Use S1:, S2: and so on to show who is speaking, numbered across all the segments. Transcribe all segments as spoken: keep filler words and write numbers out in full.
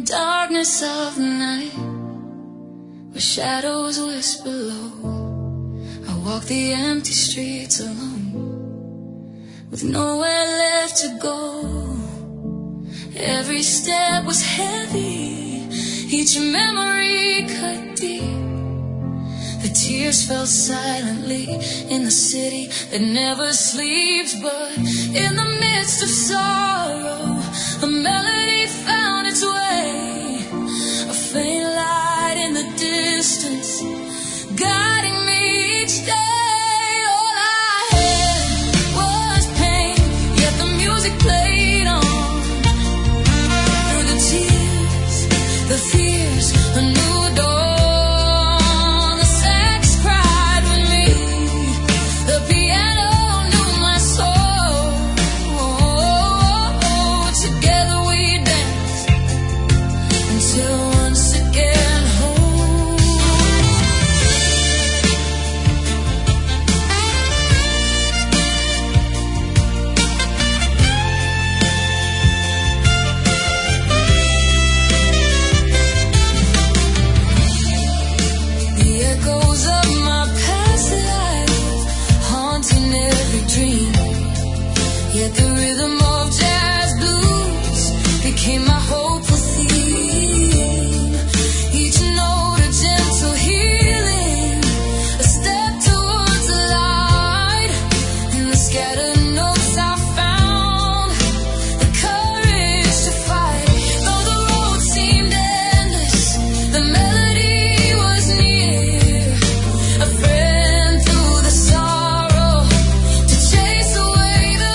S1: darkness of the night, where shadows whisper low, I walk the empty streets alone, with nowhere left to go. Every step was heavy, each memory cut deep. The tears fell silently in the city that never sleeps. But in the midst of sorrow, a melody found its way, a faint light in the distance, guiding me each day. All I had was pain, yet the music played on. Through the tears, the fears, a new dawn. Yet the rhythm of jazz blues became my hopeful theme. Each note a gentle healing, a step towards the light. In the scattered notes I found the courage to fight. Though the road seemed endless, the melody was near, a friend through the sorrow to chase away the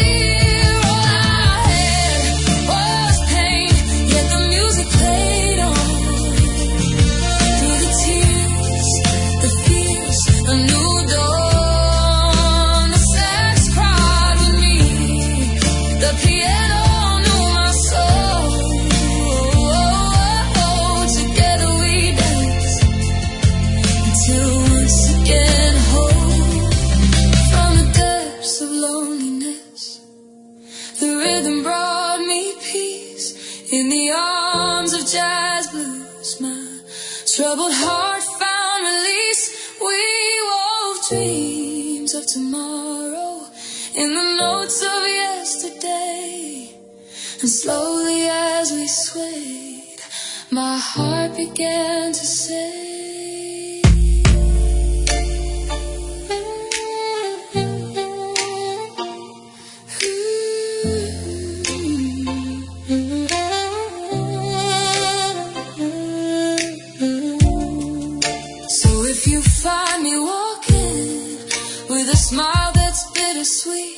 S1: in the arms of jazz blues. My troubled heart found release. We wove dreams of tomorrow in the notes of yesterday. And slowly as we swayed, my heart began to say, find me walking with a smile that's bittersweet.